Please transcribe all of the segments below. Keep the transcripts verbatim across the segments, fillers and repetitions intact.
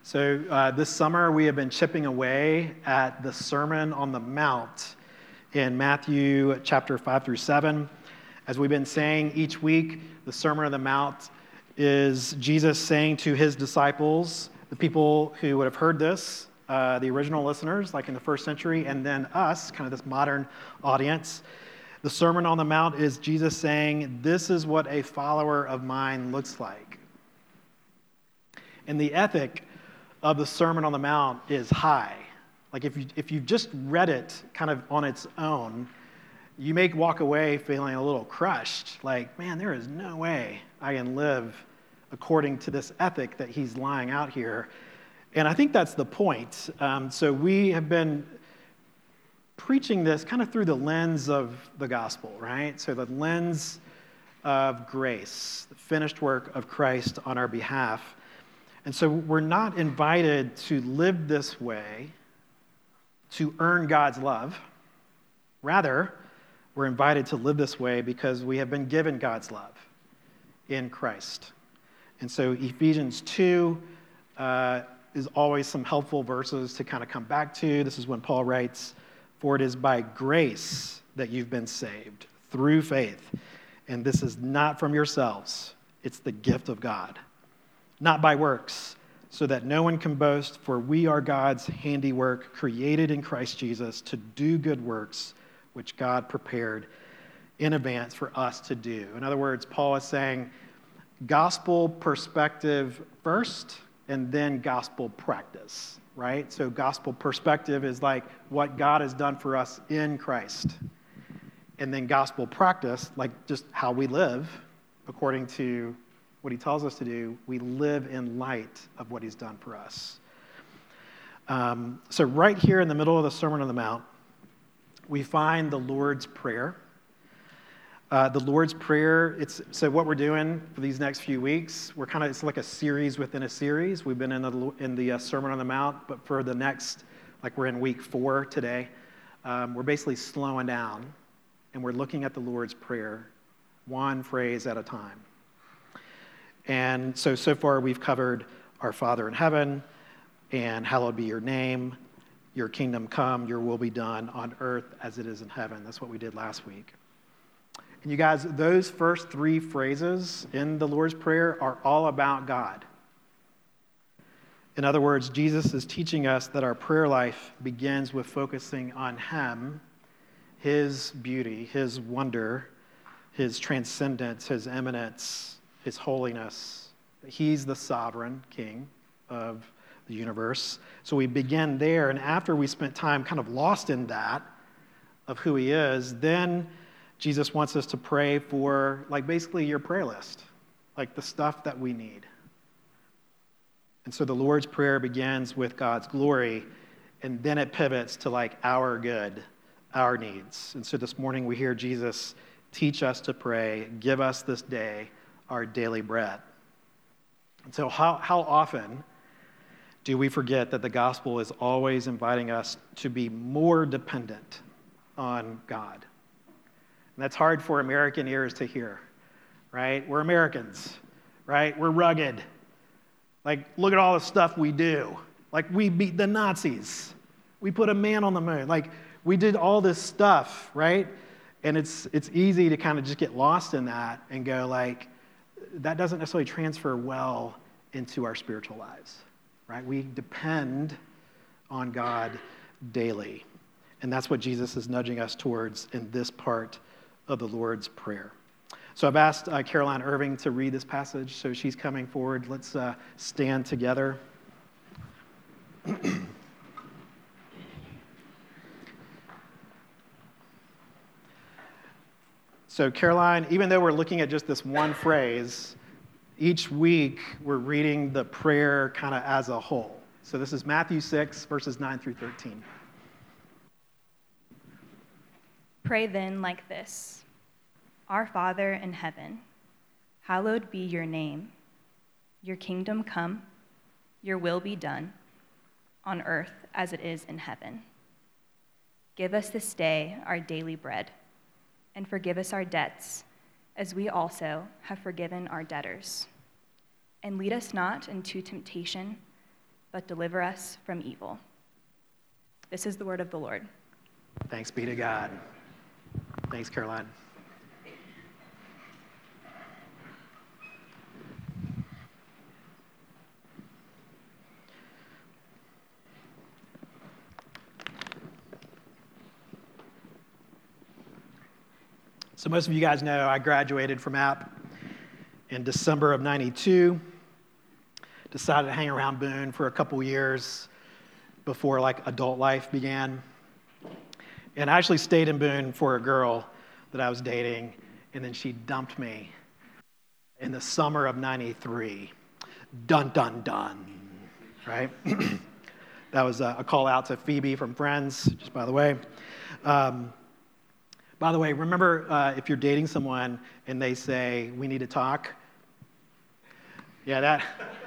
So uh, this summer we have been chipping away at the Sermon on the Mount in Matthew chapter five through seven. As we've been saying each week, the Sermon on the Mount is Jesus saying to his disciples, the people who would have heard this, uh, the original listeners, like in the first century, and then us, kind of this modern audience. The Sermon on the Mount is Jesus saying, this is what a follower of mine looks like. And the ethic of the Sermon on the Mount is high. Like if you if you've just read it kind of on its own, you may walk away feeling a little crushed, like, man, there is no way I can live according to this ethic that he's laying out here. And I think that's the point. Um, so we have been preaching this kind of through the lens of the gospel, right? So the lens of grace, the finished work of Christ on our behalf. And so we're not invited to live this way to earn God's love. Rather, we're invited to live this way because we have been given God's love in Christ. And so Ephesians two uh, is always some helpful verses to kind of come back to. This is when Paul writes, "For it is by grace that you've been saved, through faith. And this is not from yourselves. It's the gift of God. Not by works, so that no one can boast, for we are God's handiwork, created in Christ Jesus to do good works, which God prepared in advance for us to do." In other words, Paul is saying gospel perspective first, and then gospel practice, right? So gospel perspective is like what God has done for us in Christ. And then gospel practice, like just how we live according to what he tells us to do, we live in light of what he's done for us. Um, so right here in the middle of the Sermon on the Mount, we find the Lord's Prayer. Uh, the Lord's Prayer, it's so what we're doing for these next few weeks, we're kind of, it's like a series within a series. We've been in the, in the uh, Sermon on the Mount, but for the next, like we're in week four today, um, we're basically slowing down, and we're looking at the Lord's Prayer, one phrase at a time. And so, so far we've covered our Father in heaven, and hallowed be your name, your kingdom come, your will be done on earth as it is in heaven. That's what we did last week. And you guys, those first three phrases in the Lord's Prayer are all about God. In other words, Jesus is teaching us that our prayer life begins with focusing on him, his beauty, his wonder, his transcendence, his eminence, his holiness. He's the sovereign king of the universe. So we begin there, and after we spent time kind of lost in that, of who he is, then Jesus wants us to pray for, like, basically your prayer list, like the stuff that we need. And so the Lord's Prayer begins with God's glory, and then it pivots to, like, our good, our needs. And so this morning we hear Jesus teach us to pray, give us this day our daily bread. And so how, how often do we forget that the gospel is always inviting us to be more dependent on God? And that's hard for American ears to hear, right? We're Americans, right? We're rugged. Like, look at all the stuff we do. Like, we beat the Nazis. We put a man on the moon. Like, we did all this stuff, right? And it's it's easy to kind of just get lost in that and go like, that doesn't necessarily transfer well into our spiritual lives, right? We depend on God daily. And that's what Jesus is nudging us towards in this part of the Lord's Prayer. So I've asked uh, Caroline Irving to read this passage, so she's coming forward. Let's uh, stand together. So Caroline, even though we're looking at just this one phrase, each week we're reading the prayer kind of as a whole. So this is Matthew six, verses nine through thirteen. Pray then like this: Our Father in heaven, hallowed be your name. Your kingdom come, your will be done, on earth as it is in heaven. Give us this day our daily bread, and forgive us our debts, as we also have forgiven our debtors. And lead us not into temptation, but deliver us from evil. This is the word of the Lord. Thanks be to God. Thanks, Caroline. So most of you guys know I graduated from App in December of ninety-two. Decided to hang around Boone for a couple years before like adult life began. And I actually stayed in Boone for a girl that I was dating, and then she dumped me in the summer of ninety-three. Dun, dun, dun, right? That was a, a call out to Phoebe from Friends, just by the way. Um, by the way, remember uh, if you're dating someone and they say, we need to talk? Yeah, that,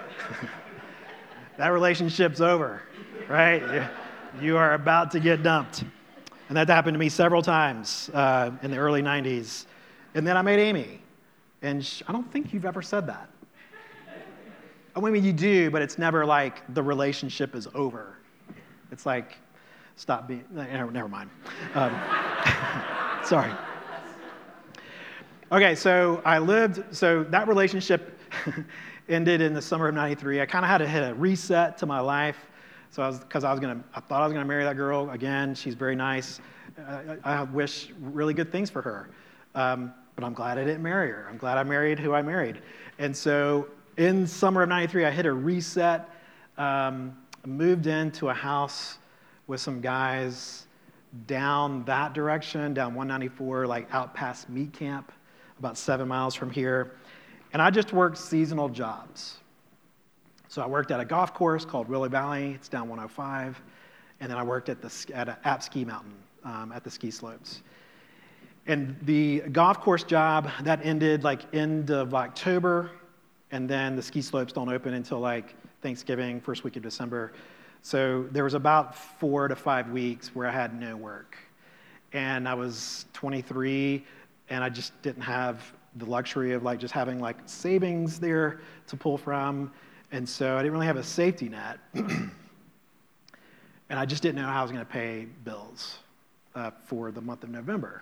that relationship's over, right? You are about to get dumped. And that happened to me several times uh, in the early nineties. And then I met Amy. And she, I don't think you've ever said that. I mean, you do, but it's never like the relationship is over. It's like, stop being, never, never mind. Um, sorry. Okay, so I lived, so that relationship ended in the summer of ninety-three. I kind of had to hit a reset to my life. So I was, because I was gonna, I thought I was gonna marry that girl again. She's very nice. I, I wish really good things for her, um, but I'm glad I didn't marry her. I'm glad I married who I married. And so in summer of ninety-three, I hit a reset. Um, moved into a house with some guys down that direction, down one ninety-four, like out past Meat Camp, about seven miles from here. And I just worked seasonal jobs. So I worked at a golf course called Willow Valley. It's down one oh five. And then I worked at the at a, App Ski Mountain um, at the ski slopes. And the golf course job, that ended like end of October. And then the ski slopes don't open until like Thanksgiving, first week of December. So there was about four to five weeks where I had no work. And I was twenty-three, and I just didn't have the luxury of like just having like savings there to pull from. And so I didn't really have a safety net. And I just didn't know how I was going to pay bills uh, for the month of November.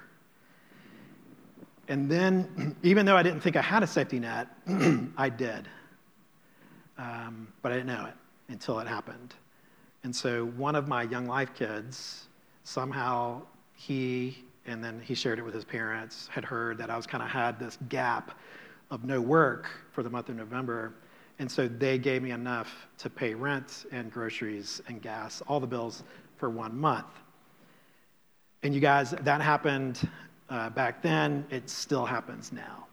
And then, even though I didn't think I had a safety net, I did. Um, but I didn't know it until it happened. And so one of my Young Life kids, somehow he, and then he shared it with his parents, had heard that I was kind of had this gap of no work for the month of November. And so they gave me enough to pay rent and groceries and gas, all the bills for one month. And you guys, that happened uh, back then. It still happens now.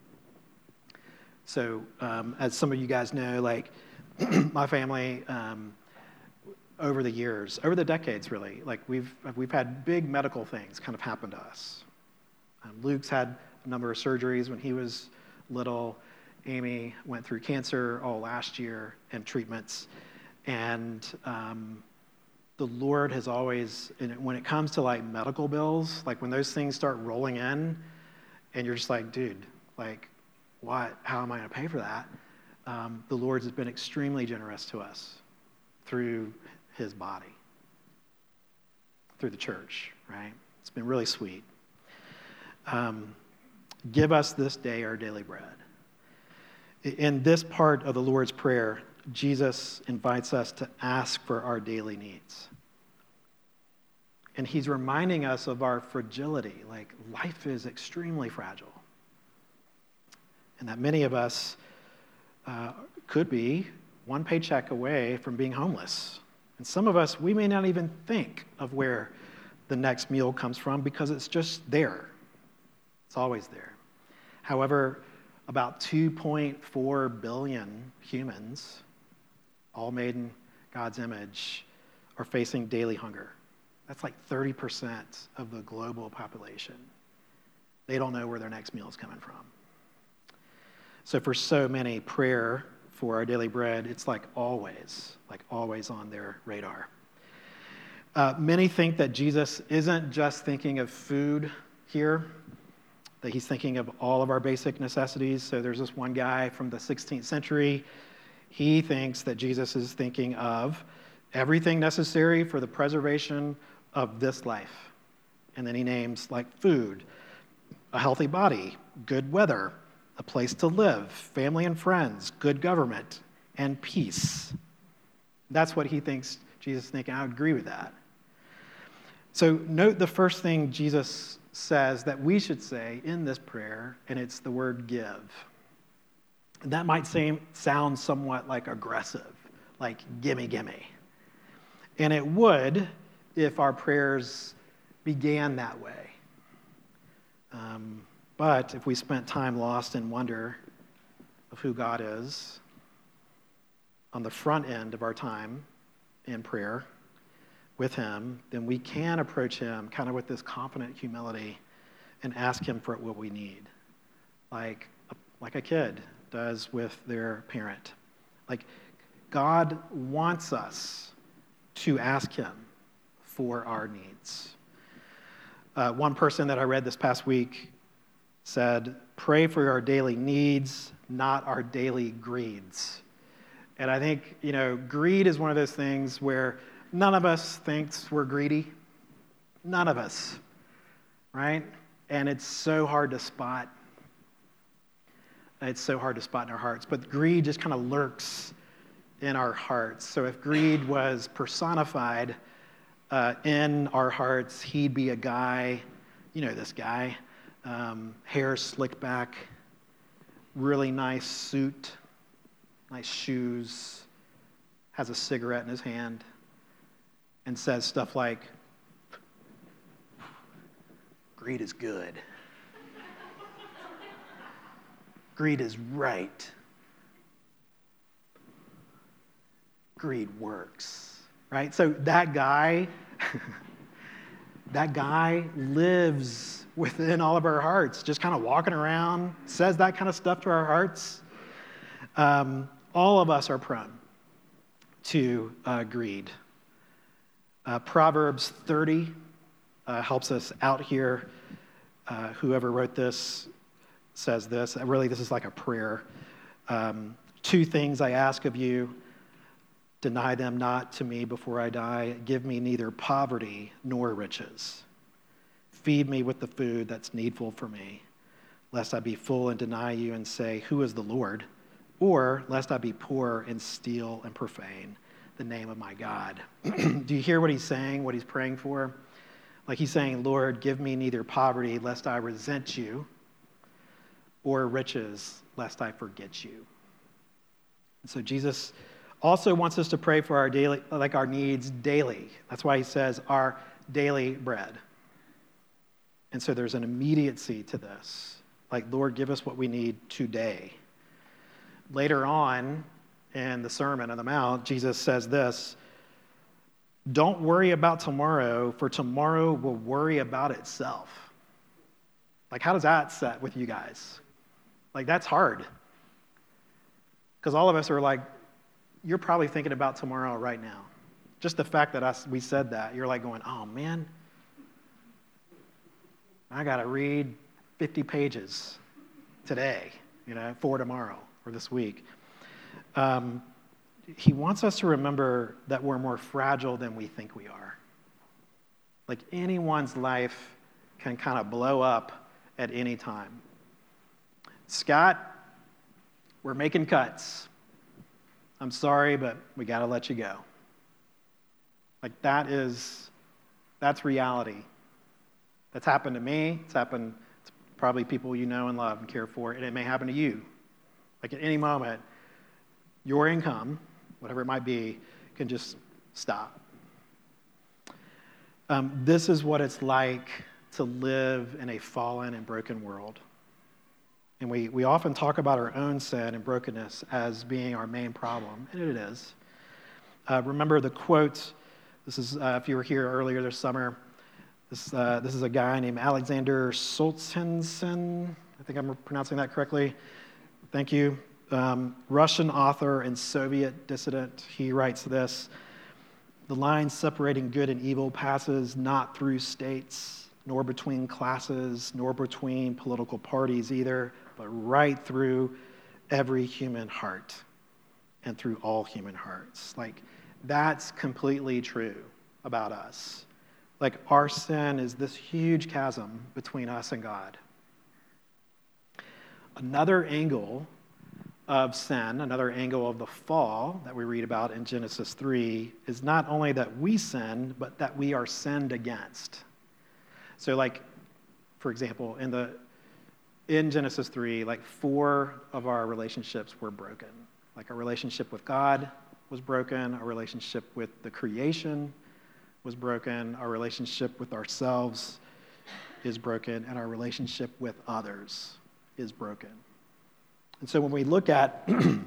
So um, as some of you guys know, like my family, um, over the years, over the decades really, like we've, we've had big medical things kind of happen to us. Um, Luke's had a number of surgeries when he was little. Amy went through cancer all last year and treatments. And um, the Lord has always, and when it comes to like medical bills, like when those things start rolling in and you're just like, dude, like what, how am I gonna pay for that? Um, the Lord has been extremely generous to us through his body, through the church, right? It's been really sweet. Um, Give us this day our daily bread. In this part of the Lord's Prayer, Jesus invites us to ask for our daily needs. And he's reminding us of our fragility, like life is extremely fragile. And that many of us uh, could be one paycheck away from being homeless. And some of us, we may not even think of where the next meal comes from because it's just there. It's always there. However, about two point four billion humans, all made in God's image, are facing daily hunger. That's like thirty percent of the global population. They don't know where their next meal is coming from. So for so many, prayer for our daily bread, it's like always, like always on their radar. Uh, many think that Jesus isn't just thinking of food here, that he's thinking of all of our basic necessities. So there's this one guy from the sixteenth century. He thinks that Jesus is thinking of everything necessary for the preservation of this life. And then he names like food, a healthy body, good weather, a place to live, family and friends, good government, and peace. That's what he thinks Jesus is thinking. I agree with that. So note the first thing Jesus says that we should say in this prayer, and it's the word give. That might seem, sound somewhat like aggressive, like gimme, gimme. And it would if our prayers began that way. Um, but if we spent time lost in wonder of who God is on the front end of our time in prayer with him, then we can approach him kind of with this confident humility and ask him for what we need, like, like a kid does with their parent. Like, God wants us to ask him for our needs. Uh, one person that I read this past week said, pray for our daily needs, not our daily greeds. And I think, you know, greed is one of those things where none of us thinks we're greedy. None of us, right? And it's so hard to spot. It's so hard to spot in our hearts. But greed just kind of lurks in our hearts. So if greed was personified uh, in our hearts, he'd be a guy, you know this guy, um, hair slicked back, really nice suit, nice shoes, has a cigarette in his hand, and says stuff like, greed is good. Greed is right. Greed works, right? So that guy, that guy lives within all of our hearts, just kind of walking around, says that kind of stuff to our hearts. Um, all of us are prone to uh, greed. Uh, Proverbs thirty uh, helps us out here. Uh, whoever wrote this says this. Really, this is like a prayer. Um, Two things I ask of you, deny them not to me before I die. Give me neither poverty nor riches. Feed me with the food that's needful for me, lest I be full and deny you and say, who is the Lord? Or lest I be poor and steal and profane the name of my God. Do you hear what he's saying, what he's praying for? Like he's saying, Lord, give me neither poverty, lest I resent you, or riches, lest I forget you. And so Jesus also wants us to pray for our daily, like our needs daily. That's why he says our daily bread. And so there's an immediacy to this. Like, Lord, give us what we need today. Later on in the Sermon on the Mount, Jesus says this, don't worry about tomorrow, for tomorrow will worry about itself. Like, how does that set with you guys? Like, that's hard. Because all of us are like, you're probably thinking about tomorrow right now. Just the fact that us we said that, you're like going, oh man, I got to read fifty pages today, you know, for tomorrow or this week. Um, he wants us to remember that we're more fragile than we think we are. Like anyone's life can kind of blow up at any time. Scott, we're making cuts. I'm sorry, but we got to let you go. Like that is, that's reality. That's happened to me. It's happened to probably people you know and love and care for, and it may happen to you. Like at any moment, your income, whatever it might be, can just stop. Um, this is what it's like to live in a fallen and broken world. And we, we often talk about our own sin and brokenness as being our main problem, and it is. Uh, remember the quote, this is, uh, if you were here earlier this summer, this, uh, this is a guy named Alexander Solzhenitsyn. I think I'm pronouncing that correctly. Thank you. Um, Russian author and Soviet dissident. He writes this, the line separating good and evil passes not through states, nor between classes, nor between political parties either, but right through every human heart. and through all human hearts. Like, that's completely true about us. Like, our sin is this huge chasm between us and God. Another angle of sin, another angle of the fall that we read about in Genesis three is not only that we sin, but that we are sinned against. So, like, for example, in the in Genesis three, like, four of our relationships were broken. Like, our relationship with God was broken, our relationship with the creation was broken, our relationship with ourselves is broken, and our relationship with others is broken. And so when we look at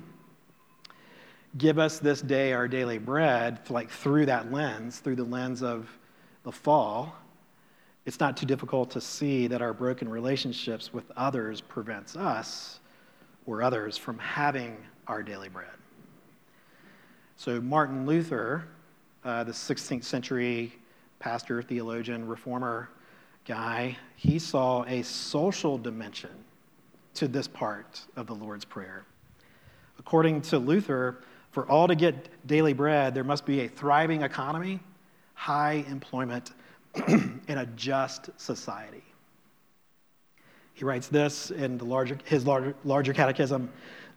give us this day our daily bread, like through that lens, through the lens of the fall, it's not too difficult to see that our broken relationships with others prevents us or others from having our daily bread. So Martin Luther, uh, the sixteenth century pastor, theologian, reformer guy, he saw a social dimension to this part of the Lord's Prayer. According to Luther, for all to get daily bread, there must be a thriving economy, high employment, and a just society. He writes this in the larger, his larger, larger catechism.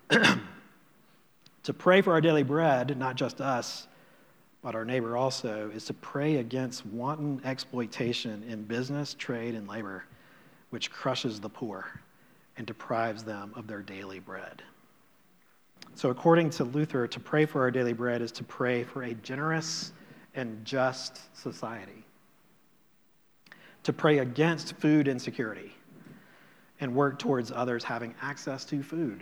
To pray for our daily bread, not just us, but our neighbor also, is to pray against wanton exploitation in business, trade, and labor, which crushes the poor and deprives them of their daily bread. So according to Luther, to pray for our daily bread is to pray for a generous and just society, to pray against food insecurity and work towards others having access to food.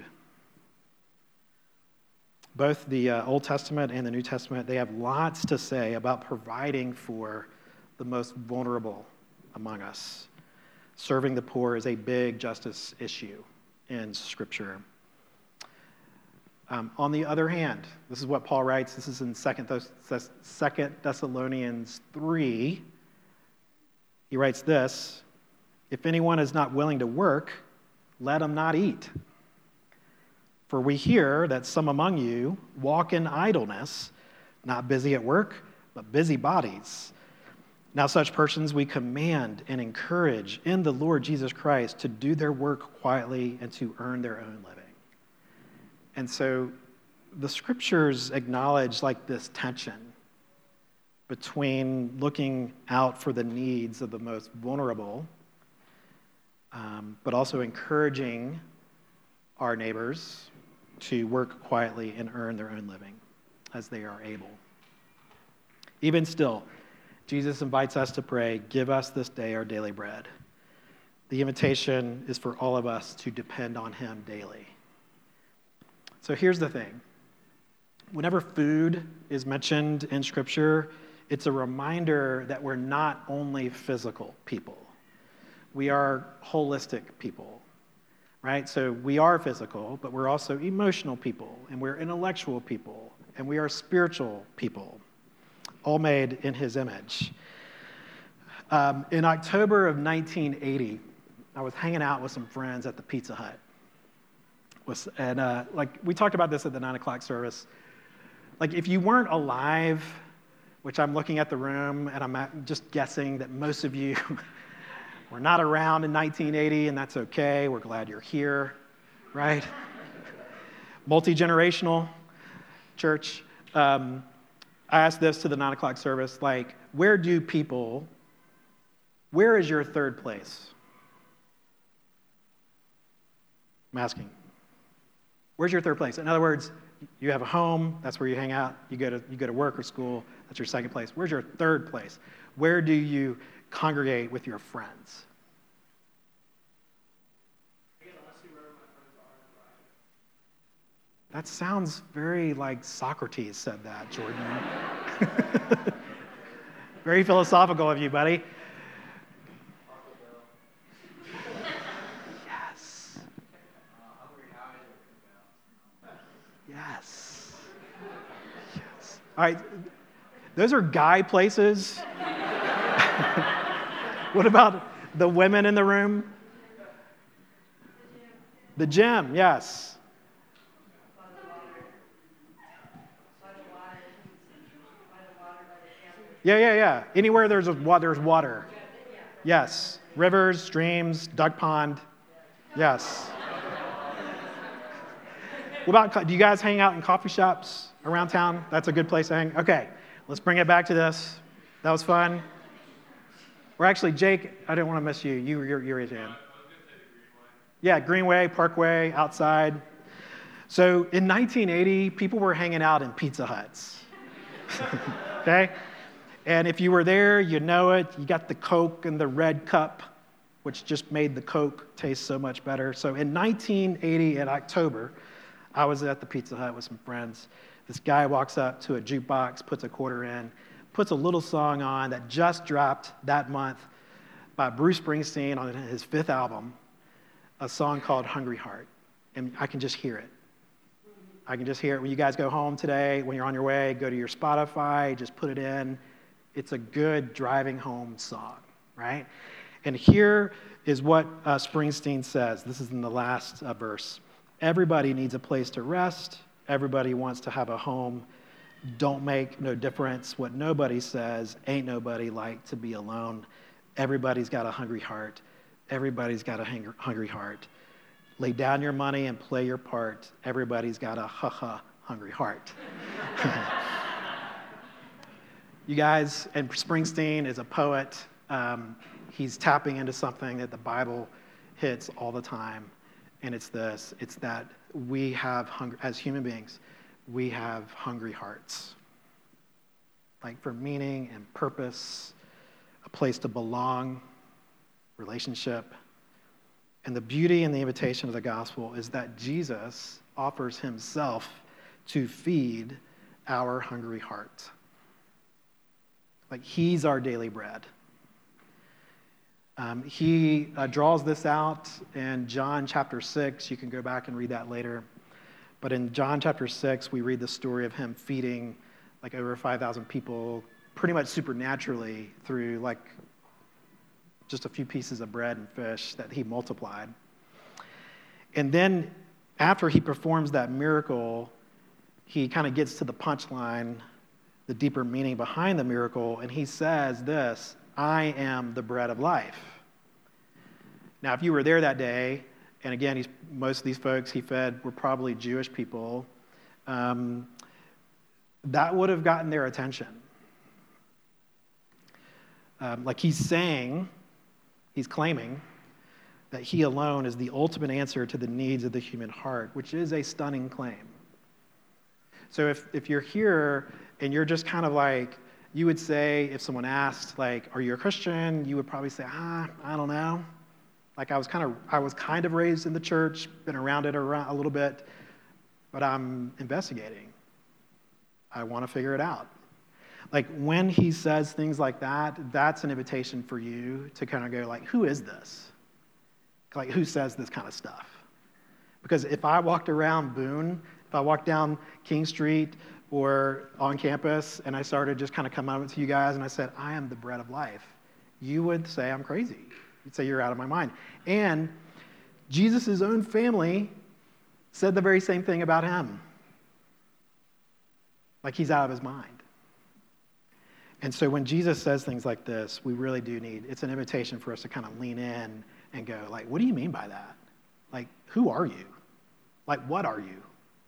Both the uh, Old Testament and the New Testament, they have lots to say about providing for the most vulnerable among us. Serving the poor is a big justice issue in Scripture. Um, on the other hand, this is what Paul writes. This is in Second Thessalonians three. He writes this, if anyone is not willing to work, let him not eat. For we hear that some among you walk in idleness, not busy at work, but busy bodies. Now such persons we command and encourage in the Lord Jesus Christ to do their work quietly and to earn their own living. And so the scriptures acknowledge like this tension between looking out for the needs of the most vulnerable, um, but also encouraging our neighbors to work quietly and earn their own living as they are able. Even still, Jesus invites us to pray, give us this day our daily bread. The invitation is for all of us to depend on him daily. So here's the thing. Whenever food is mentioned in Scripture, it's a reminder that we're not only physical people. We are holistic people. Right? So we are physical, but we're also emotional people, and we're intellectual people, and we are spiritual people, all made in his image. Um, in October of nineteen eighty, I was hanging out with some friends at the Pizza Hut. Was, and uh, like we talked about this at the nine o'clock service. Like if you weren't alive, which I'm looking at the room, and I'm just guessing that most of you we're not around in nineteen eighty, and that's okay. We're glad you're here, right? Multi-generational church. Um, I asked this to the nine o'clock service, like, where do people, where is your third place? I'm asking. Where's your third place? In other words, you have a home, that's where you hang out. You go to, you go to work or school, that's your second place. Where's your third place? Where do you congregate with your friends? That sounds very like Socrates said that, Jordan. Very philosophical of you, buddy. Yes. Yes. Yes. All right. Those are guy places. What about the women in the room? The gym, yes. Yeah, yeah, yeah. Anywhere there's a, wa- there's water. Yes. Rivers, streams, duck pond. Yes. What about, co- do you guys hang out in coffee shops around town? That's a good place to hang. Okay, let's bring it back to this. That was fun. We're actually, Jake, I didn't want to miss you. You, you're, you're raising your hand. Yeah, Greenway, Parkway, outside. So in nineteen eighty, people were hanging out in Pizza Huts. Okay? And if you were there, you know it. You got the Coke and the red cup, which just made the Coke taste so much better. So in nineteen eighty, in October, I was at the Pizza Hut with some friends. This guy walks up to a jukebox, puts a quarter in, puts a little song on that just dropped that month by Bruce Springsteen on his fifth album, a song called Hungry Heart. And I can just hear it. I can just hear it when you guys go home today, when you're on your way, go to your Spotify, just put it in. It's a good driving home song, right? And here is what uh, Springsteen says. This is in the last uh, verse. Everybody needs a place to rest. Everybody wants to have a home. Don't make no difference what nobody says. Ain't nobody like to be alone. Everybody's got a hungry heart. Everybody's got a hang- hungry heart. Lay down your money and play your part. Everybody's got a ha-ha hungry heart. You guys, and Springsteen is a poet. Um, he's tapping into something that the Bible hits all the time. And it's this, it's that we have, hunger, as human beings, we have hungry hearts. Like for meaning and purpose, a place to belong, relationship. And the beauty and the invitation of the gospel is that Jesus offers himself to feed our hungry heart. Like he's our daily bread. Um, he uh, draws this out in John chapter six. You can go back and read that later. But in John chapter six, we read the story of him feeding like over five thousand people pretty much supernaturally through like just a few pieces of bread and fish that he multiplied. And then after he performs that miracle, he kind of gets to the punchline, the deeper meaning behind the miracle, and he says this, I am the bread of life. Now, if you were there that day, and again, he's, most of these folks he fed were probably Jewish people, um, that would have gotten their attention. Um, like he's saying, he's claiming that he alone is the ultimate answer to the needs of the human heart, which is a stunning claim. So if, if you're here and you're just kind of like, you would say, if someone asked, like, are you a Christian? You would probably say, ah, I don't know. Like I was kind of, I was kind of raised in the church, been around it around a little bit, but I'm investigating. I want to figure it out. Like when he says things like that, that's an invitation for you to kind of go like, who is this? Like who says this kind of stuff? Because if I walked around Boone, if I walked down King Street or on campus and I started just kind of coming up to you guys and I said, I am the bread of life, you would say I'm crazy. You'd say you're out of my mind. And Jesus' own family said the very same thing about him. Like he's out of his mind. And so when Jesus says things like this, we really do need, it's an invitation for us to kind of lean in and go, like, what do you mean by that? Like, who are you? Like, what are you?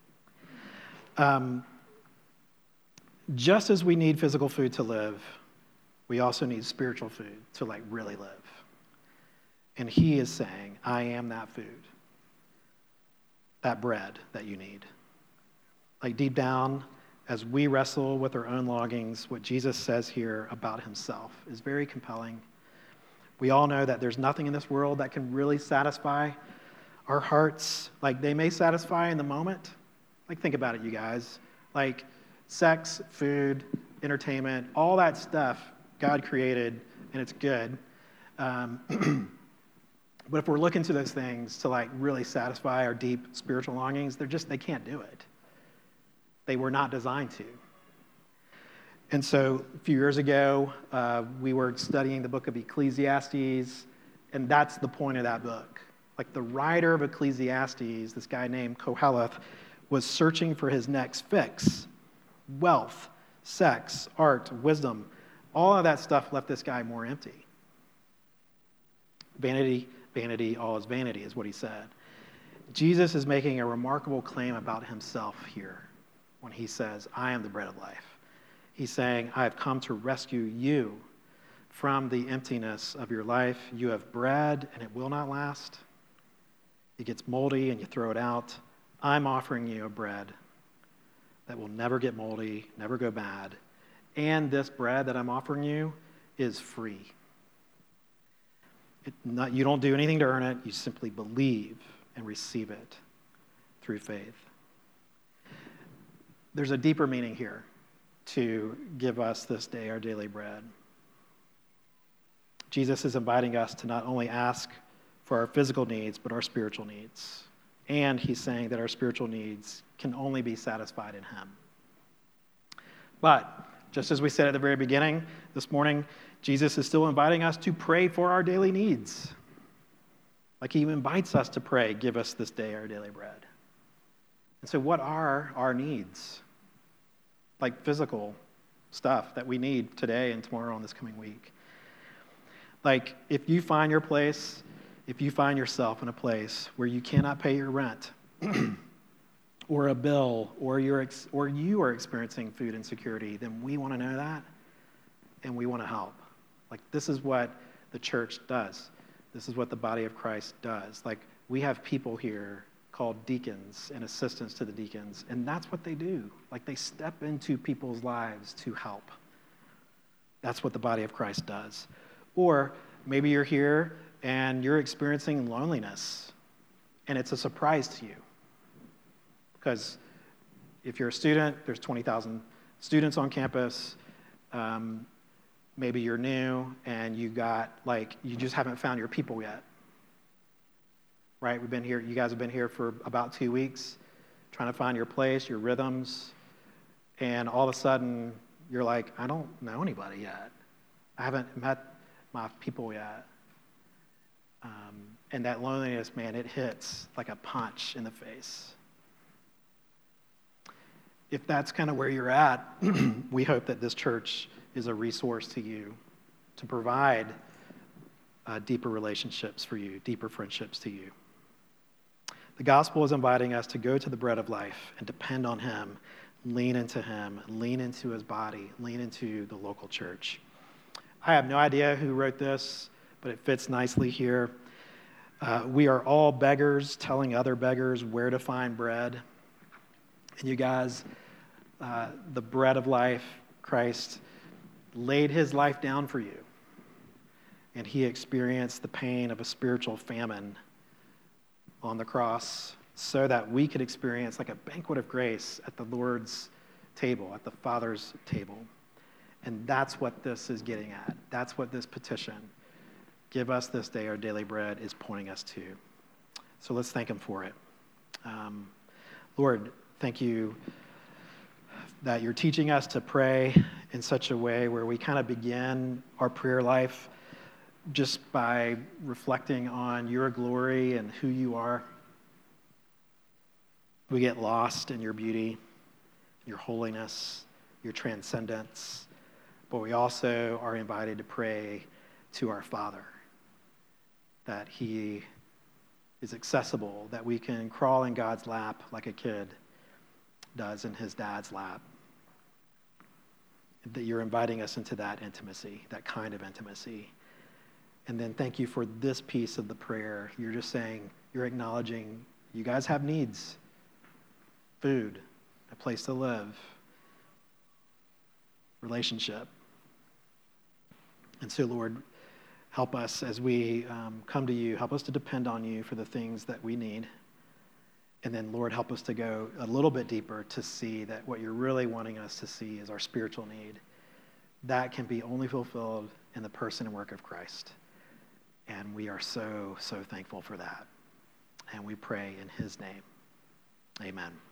Um, just as we need physical food to live, we also need spiritual food to, like, really live. And he is saying, I am that food, that bread that you need. Like, deep down, as we wrestle with our own longings, what Jesus says here about himself is very compelling. We all know that there's nothing in this world that can really satisfy our hearts. Like, they may satisfy in the moment. Like, think about it, you guys. Like, sex, food, entertainment, all that stuff God created, and it's good. Um, but if we're looking to those things to, like, really satisfy our deep spiritual longings, they're just, they can't do it. They were not designed to. And so a few years ago, uh, we were studying the book of Ecclesiastes, and that's the point of that book. Like the writer of Ecclesiastes, this guy named Koheleth, was searching for his next fix. Wealth, sex, art, wisdom, All of that stuff left this guy more empty. Vanity, vanity, all is vanity is what he said. Jesus is making a remarkable claim about himself here when he says, I am the bread of life. He's saying, I have come to rescue you from the emptiness of your life. You have bread and it will not last. It gets moldy and you throw it out. I'm offering you a bread that will never get moldy, never go bad. And this bread that I'm offering you is free. It not, you don't do anything to earn it. You simply believe and receive it through faith. There's a deeper meaning here to give us this day our daily bread. Jesus is inviting us to not only ask for our physical needs, but our spiritual needs. And he's saying that our spiritual needs can only be satisfied in him. But just as we said at the very beginning this morning, Jesus is still inviting us to pray for our daily needs. Like he invites us to pray, give us this day our daily bread. And so what are our needs? Like physical stuff that we need today and tomorrow and this coming week. Like if you find your place, if you find yourself in a place where you cannot pay your rent or a bill or you're ex- or you are experiencing food insecurity, then we want to know that and we want to help. Like this is what the church does. This is what the body of Christ does. Like we have people here called deacons and assistants to the deacons, and that's what they do. Like they step into people's lives to help. That's what the body of Christ does. Or maybe you're here and you're experiencing loneliness, and it's a surprise to you. Because if you're a student, there's twenty thousand students on campus. Um, maybe you're new and you got, like, you just haven't found your people yet. Right? We've been here, you guys have been here for about two weeks, trying to find your place, your rhythms, and all of a sudden, you're like, I don't know anybody yet. I haven't met my people yet. Um, and that loneliness, man, it hits like a punch in the face. If that's kind of where you're at, we hope that this church is a resource to you to provide uh, deeper relationships for you, deeper friendships to you. The gospel is inviting us to go to the bread of life and depend on him, lean into him, lean into his body, lean into the local church. I have no idea who wrote this, but it fits nicely here. Uh, we are all beggars telling other beggars where to find bread. And you guys, uh, the bread of life, Christ, laid his life down for you. And he experienced the pain of a spiritual famine on the cross so that we could experience like a banquet of grace at the Lord's table, at the Father's table. And that's what this is getting at. That's what this petition, give us this day our daily bread, is pointing us to. So let's thank him for it. Um, Lord, thank you that you're teaching us to pray in such a way where we kind of begin our prayer life just by reflecting on your glory and who you are. We get lost in your beauty, your holiness, your transcendence, but we also are invited to pray to our Father, that he is accessible, that we can crawl in God's lap like a kid does in his dad's lap, that you're inviting us into that intimacy, that kind of intimacy. And then thank you for this piece of the prayer. You're just saying, you're acknowledging you guys have needs, food, a place to live, relationship. And so, Lord, help us as we um, come to you. Help us to depend on you for the things that we need. And then, Lord, help us to go a little bit deeper to see that what you're really wanting us to see is our spiritual need. That can be only fulfilled in the person and work of Christ. And we are so, so thankful for that. And we pray in his name. Amen.